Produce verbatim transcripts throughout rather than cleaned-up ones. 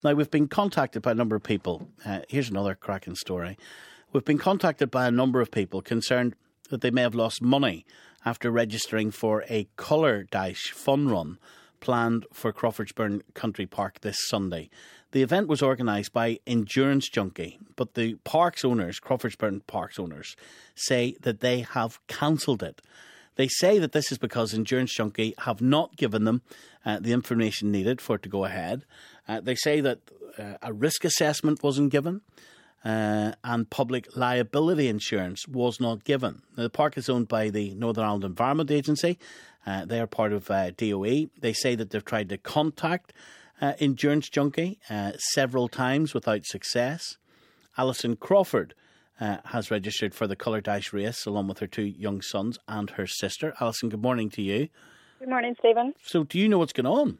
Now, we've been contacted by a number of people. Uh, here's another cracking story. We've been contacted by a number of people concerned that they may have lost money after registering for a Colour Dash fun run planned for Crawfordsburn Country Park this Sunday. The event was organised by Endurance Junkie, but the park's owners, Crawfordsburn Park's owners, say that they have cancelled it. They say that this is because Endurance Junkie have not given them uh, the information needed for it to go ahead. Uh, they say that uh, a risk assessment wasn't given uh, and public liability insurance was not given. Now, the park is owned by the Northern Ireland Environment Agency. Uh, they are part of uh, D O E. They say that they've tried to contact uh, Endurance Junkie uh, several times without success. Alison Crawford Uh, has registered for the Colour Dash race along with her two young sons and her sister. Alison, good morning to you. Good morning, Stephen. So do you know what's going on?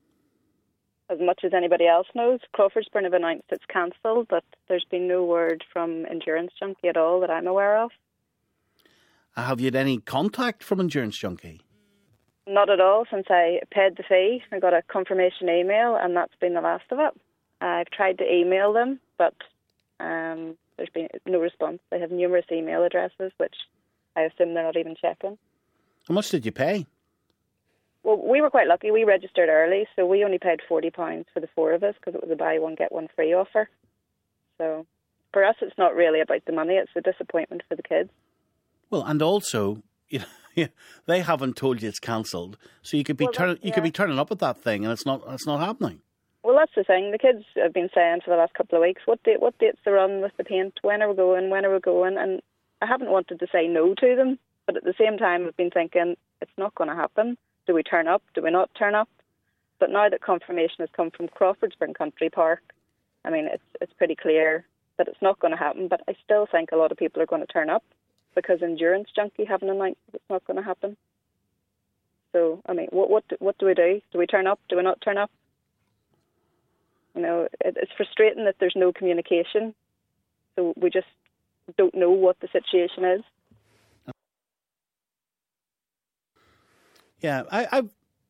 As much as anybody else knows, Crawfordsburn have announced it's cancelled, but there's been no word from Endurance Junkie at all that I'm aware of. Uh, have you had any contact from Endurance Junkie? Not at all since I paid the fee. I got a confirmation email and that's been the last of it. I've tried to email them, but um, there's been no response. They have numerous email addresses, which I assume they're not even checking. How much did you pay? Well, we were quite lucky. We registered early, so we only paid forty pounds for the four of us because it was a buy one, get one free offer. So for us, it's not really about the money. It's a disappointment for the kids. Well, and also, you know, they haven't told you it's cancelled, so you could be well, turn, you yeah. could be turning up at that thing, and it's not it's not happening. Well, that's the thing. The kids have been saying for the last couple of weeks, what date, what date's the run with the paint? When are we going? When are we going? And I haven't wanted to say no to them, but at the same time, I've been thinking it's not going to happen. Do we turn up? Do we not turn up? But now that confirmation has come from Crawfordsburn Country Park, I mean, it's it's pretty clear that it's not going to happen. But I still think a lot of people are going to turn up because Endurance Junkie haven't announced that it's not going to happen. So, I mean, what what do, what do we do? Do we turn up? Do we not turn up? You know, it, it's frustrating that there's no communication. So we just don't know what the situation is. Yeah, I, I've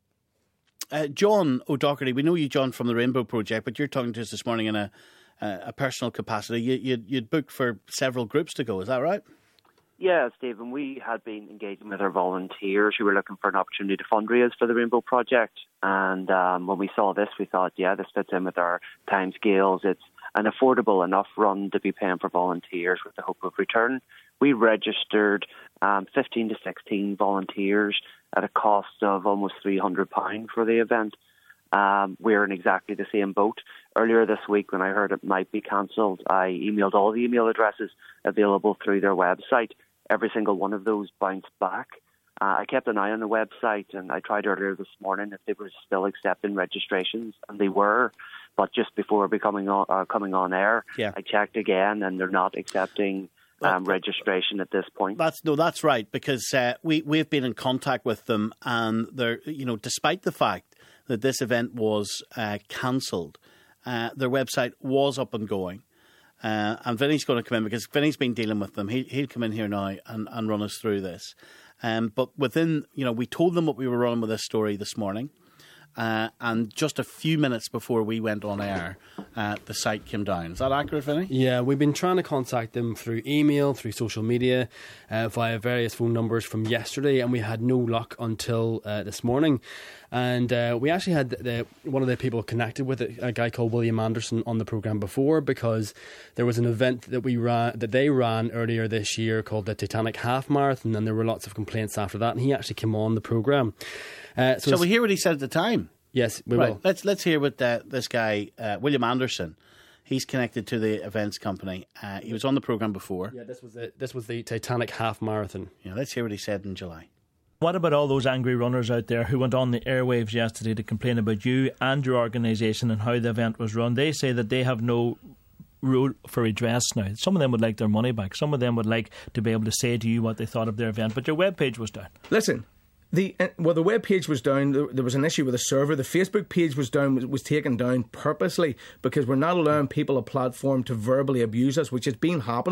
uh, John O'Doherty. We know you, John, from the Rainbow Project, but you're talking to us this morning in a a, a personal capacity. You, you'd, you'd booked for several groups to go. Is that right? Yeah, Stephen, we had been engaging with our volunteers who were looking for an opportunity to fundraise for the Rainbow Project. And um, when we saw this, we thought, yeah, this fits in with our timescales. It's an affordable enough run to be paying for volunteers with the hope of return. We registered um, fifteen to sixteen volunteers at a cost of almost three hundred pounds for the event. Um, we're in exactly the same boat. Earlier this week, when I heard it might be cancelled, I emailed all the email addresses available through their website. Every single one of those bounced back. Uh, I kept an eye on the website, and I tried earlier this morning if they were still accepting registrations, and they were. But just before becoming on, uh, coming on air, yeah. I checked again, and they're not accepting um, registration at this point. That's no, that's right, because uh, we we've been in contact with them, and they're you know, despite the fact that this event was uh, cancelled, uh, their website was up and going. Uh, and Vinny's going to come in because Vinny's been dealing with them. He, he'll come in here now and, and run us through this. Um, but within, you know, we told them what we were running with this story this morning. Uh, and just a few minutes before we went on air, uh, the site came down. Is that accurate, Vinny? Yeah, we've been trying to contact them through email, through social media, uh, via various phone numbers from yesterday, and we had no luck until uh, this morning. And uh, we actually had the, one of the people connected with it, a guy called William Anderson, on the programme before, because there was an event that we ran, that they ran earlier this year called the Titanic Half Marathon, and there were lots of complaints after that, and he actually came on the programme. Uh, so Shall we hear what he said at the time? Yes, we right. will. Let's let's hear what uh, this guy, uh, William Anderson. He's connected to the events company. Uh, he was on the programme before. Yeah, this was the, this was the Titanic Half Marathon. Yeah, let's hear what he said in July. What about all those angry runners out there who went on the airwaves yesterday to complain about you and your organisation and how the event was run? They say that they have no rule for redress now. Some of them would like their money back. Some of them would like to be able to say to you what they thought of their event. But your webpage was down. Listen, the uh, well, the web page was down. There, there was an issue with the server. The Facebook page was down. Was, was taken down purposely because we're not allowing people a platform to verbally abuse us, which has been happening.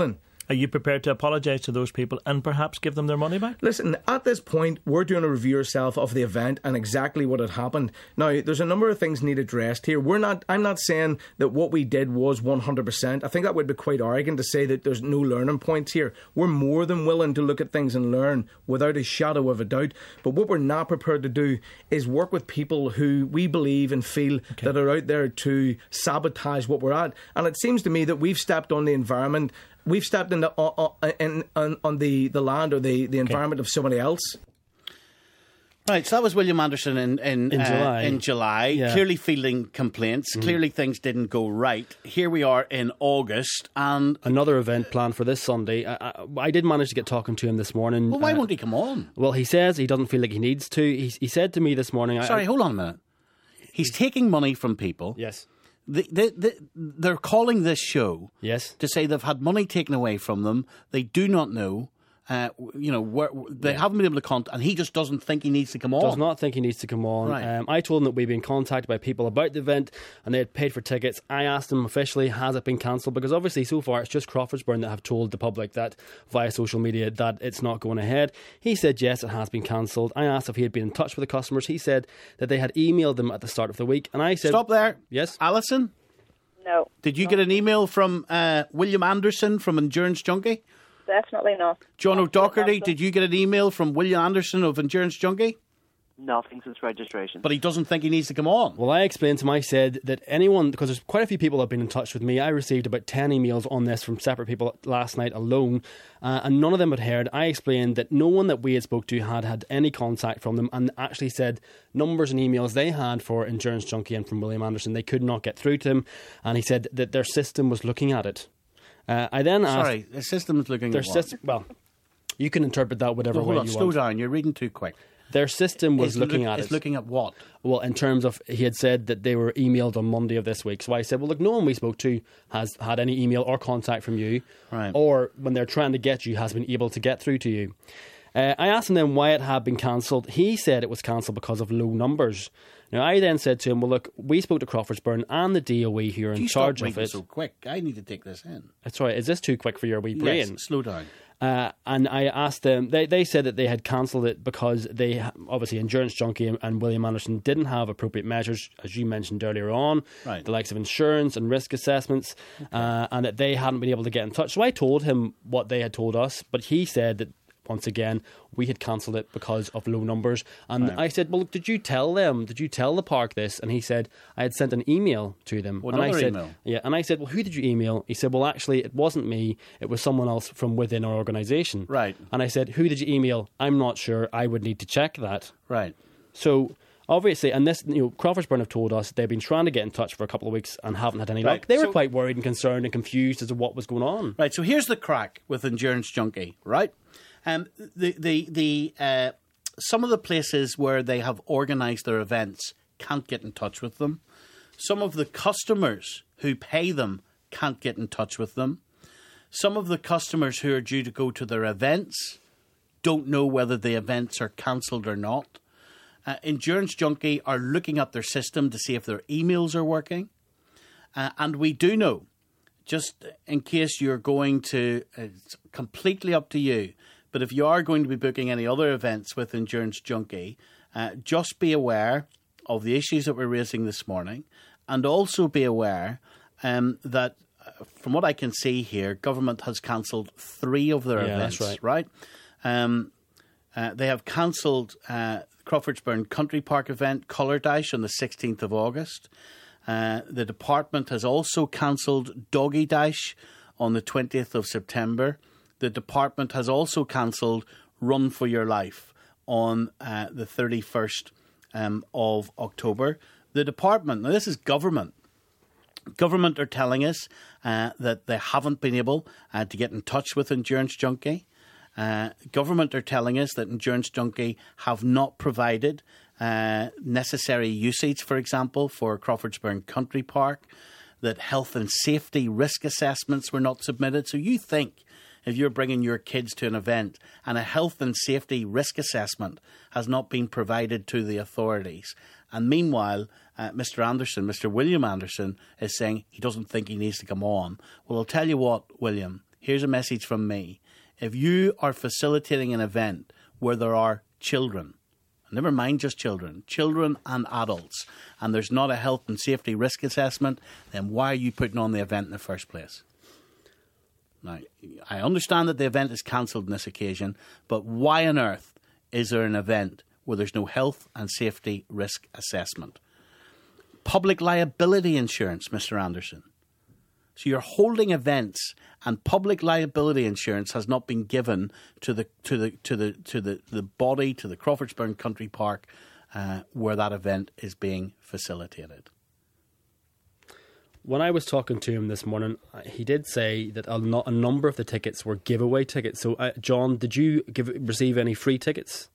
Are you prepared to apologise to those people and perhaps give them their money back? Listen, at this point, we're doing a review ourselves of the event and exactly what had happened. Now, there's a number of things need addressed here. We're not. I'm not saying that what we did was one hundred percent. I think that would be quite arrogant to say that there's no learning points here. We're more than willing to look at things and learn without a shadow of a doubt. But what we're not prepared to do is work with people who we believe and feel okay. that are out there to sabotage what we're at. And it seems to me that we've stepped on the environment. We've stepped into, uh, uh, in, on, on the, the land or the, the environment okay. of somebody else. Right, so that was William Anderson in in, in uh, July, in July yeah. clearly fielding complaints. Mm. Clearly things didn't go right. Here we are in August, and another event planned for this Sunday. I, I, I did manage to get talking to him this morning. Well, why uh, won't he come on? Well, he says he doesn't feel like he needs to. He, he said to me this morning... Sorry, I, hold on a minute. He's taking money from people. Yes. They, they, they, they're calling this show yes. to say they've had money taken away from them. They do not know. Uh, you know, where, they yeah. haven't been able to contact, and he just doesn't think he needs to come on. Does not think he needs to come on. Right. Um, I told him that we'd been contacted by people about the event, and they had paid for tickets. I asked him officially, has it been cancelled? Because obviously, so far, it's just Crawfordsburn that have told the public that via social media that it's not going ahead. He said yes, it has been cancelled. I asked if he had been in touch with the customers. He said that they had emailed them at the start of the week, and I said, stop there. Yes, No. Alison. Did you no. get an email from uh, William Anderson from Endurance Junkie? Definitely not. John O'Doherty, did you get an email from William Anderson of Endurance Junkie? Nothing since registration. But he doesn't think he needs to come on. Well, I explained to him, I said that anyone, because there's quite a few people that have been in touch with me. I received about ten emails on this from separate people last night alone, uh, and none of them had heard. I explained that no one that we had spoke to had had any contact from them, and actually said numbers and emails they had for Endurance Junkie and from William Anderson, they could not get through to him, and he said that their system was looking at it. Uh, I then asked... Sorry, the system is looking their at what? System, well, you can interpret that whatever no, way hold on, you slow want. Slow down, you're reading too quick. Their system was it's looking look, at it's it. It's looking at what? Well, in terms of, he had said that they were emailed on Monday of this week. So I said, well, look, no one we spoke to has had any email or contact from you. Right. Or when they're trying to get you, has been able to get through to you. Uh, I asked him then why it had been cancelled. He said it was cancelled because of low numbers. Now, I then said to him, well, look, we spoke to Crawfordsburn and the D O E here in charge of it. so quick. I need to take this in. That's right. Is this too quick for your wee brain? Yes, slow down. Uh, and I asked them, they, they said that they had cancelled it because they, obviously, Endurance Junkie and, and William Anderson didn't have appropriate measures, as you mentioned earlier on, right. the likes of insurance and risk assessments, okay. uh, and that they hadn't been able to get in touch. So I told him what they had told us, but he said that, once again, we had cancelled it because of low numbers. And right. I said, well, look, did you tell them, did you tell the park this? And he said, I had sent an email to them. Well, and another I said, email? Yeah, and I said, well, who did you email? He said, well, actually, it wasn't me. It was someone else from within our organisation. Right. And I said, who did you email? I'm not sure. I would need to check that. Right. So... Obviously, and this, you know, Crawfordsburn have told us they've been trying to get in touch for a couple of weeks and haven't had any right. luck. They so, were quite worried and concerned and confused as to what was going on. Right, so here's the crack with Endurance Junkie, right? Um, the the the uh, some of the places where they have organised their events can't get in touch with them. Some of the customers who pay them can't get in touch with them. Some of the customers who are due to go to their events don't know whether the events are cancelled or not. Uh, Endurance Junkie are looking at their system to see if their emails are working. Uh, and we do know, just in case you're going to, it's completely up to you, but if you are going to be booking any other events with Endurance Junkie, uh, just be aware of the issues that we're raising this morning, and also be aware um, that, uh, from what I can see here, government has cancelled three of their yeah, events, that's right? right? Um, uh, they have cancelled uh, Crawfordsburn Country Park event, Colour Dash, on the sixteenth of August. Uh, the department has also cancelled Doggy Dash on the twentieth of September. The department has also cancelled Run for Your Life on uh, the thirty-first um, of October. The department, now this is government, government are telling us uh, that they haven't been able uh, to get in touch with Endurance Junkie. Uh, government are telling us that Endurance Junkie have not provided uh, necessary usage, for example, for Crawfordsburn Country Park, that health and safety risk assessments were not submitted. So you think if you're bringing your kids to an event and a health and safety risk assessment has not been provided to the authorities, and meanwhile, uh, Mister Anderson, Mister William Anderson, is saying he doesn't think he needs to come on. Well, I'll tell you what, William, here's a message from me. If you are facilitating an event where there are children, never mind just children, children and adults, and there's not a health and safety risk assessment, then why are you putting on the event in the first place? Now, I understand that the event is cancelled on this occasion, but why on earth is there an event where there's no health and safety risk assessment? Public liability insurance, Mister Anderson. So you're holding events, and public liability insurance has not been given to the to the to the to the, the body, to the Crawfordsburn Country Park, uh, where that event is being facilitated. When I was talking to him this morning, he did say that a, no, a number of the tickets were giveaway tickets. So, uh, John, did you give, receive any free tickets?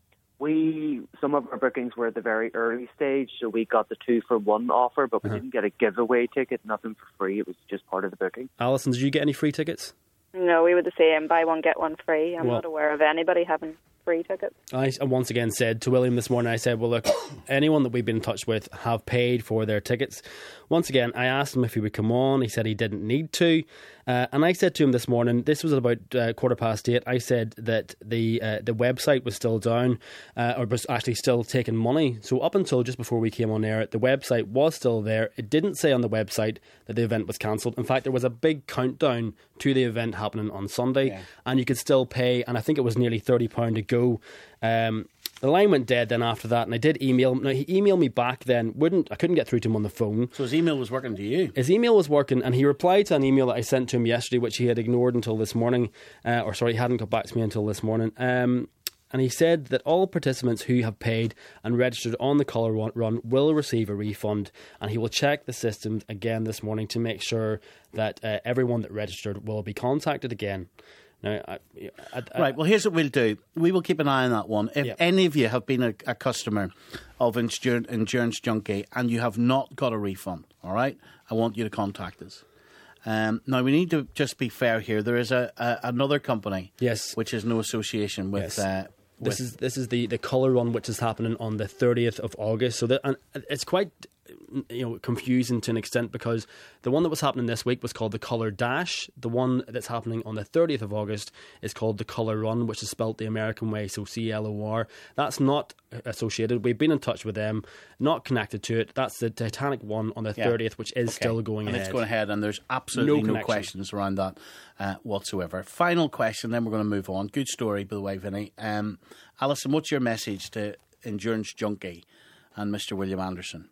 We, some of our bookings were at the very early stage, so we got the two for one offer, but we uh-huh. didn't get a giveaway ticket, nothing for free. It was just part of the booking. Alison, did you get any free tickets? No, we were the same, buy one, get one free. I'm well, not aware of anybody having free tickets. I once again said to William this morning, I said, well, look, anyone that we've been in touch with have paid for their tickets. Once again, I asked him if he would come on. He said he didn't need to. Uh, and I said to him this morning, this was at about uh, quarter past eight, I said that the uh, the website was still down, uh, or was actually still taking money. So up until just before we came on air, the website was still there. It didn't say on the website that the event was cancelled. In fact, there was a big countdown to the event happening on Sunday, yeah. and you could still pay, and I think it was nearly thirty pounds to go. Um, the line went dead then after that, and I did email him. Now, he emailed me back then. Wouldn't I couldn't get through to him on the phone. So his email was working to you? His email was working, and he replied to an email that I sent to him yesterday, which he had ignored until this morning. Uh, or sorry, he hadn't got back to me until this morning. Um, and he said that all participants who have paid and registered on the Colour Run will receive a refund, and he will check the systems again this morning to make sure that uh, everyone that registered will be contacted again. Now, I, I, I, right, well, here's what we'll do. We will keep an eye on that one. If yeah. any of you have been a, a customer of Endurance, Endurance Junkie and you have not got a refund, all right, I want you to contact us. Um, now, we need to just be fair here. There is a, a another company, yes, which is no association with... Yes. Uh, this with is this is the, the Colour Run, which is happening on the thirtieth of August. So that, and it's quite... you know, confusing to an extent, because the one that was happening this week was called the Colour Dash. The one that's happening on the thirtieth of August is called the Colour Run, which is spelt the American way, so C L O R. That's not associated. We've been in touch with them, not connected to it. That's the Titanic one on the yeah. thirtieth, which is okay. still going and ahead. It's going ahead, and there's absolutely no, no questions around that uh, whatsoever. Final question, then we're going to move on. Good story, by the way, Vinny. Um, Alison, what's your message to Endurance Junkie and Mister William Anderson?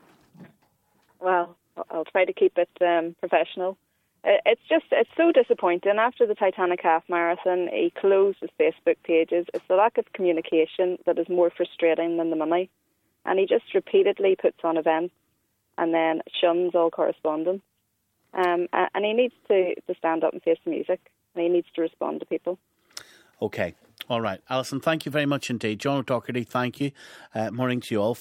Well, I'll try to keep it um, professional. It's just, it's so disappointing. After the Titanic Half Marathon, he closed his Facebook pages. It's the lack of communication that is more frustrating than the money. And he just repeatedly puts on events and then shuns all correspondence. Um, and he needs to, to stand up and face the music. And he needs to respond to people. Okay. All right. Alison, thank you very much indeed. John O'Doherty, thank you. Uh, morning to you all.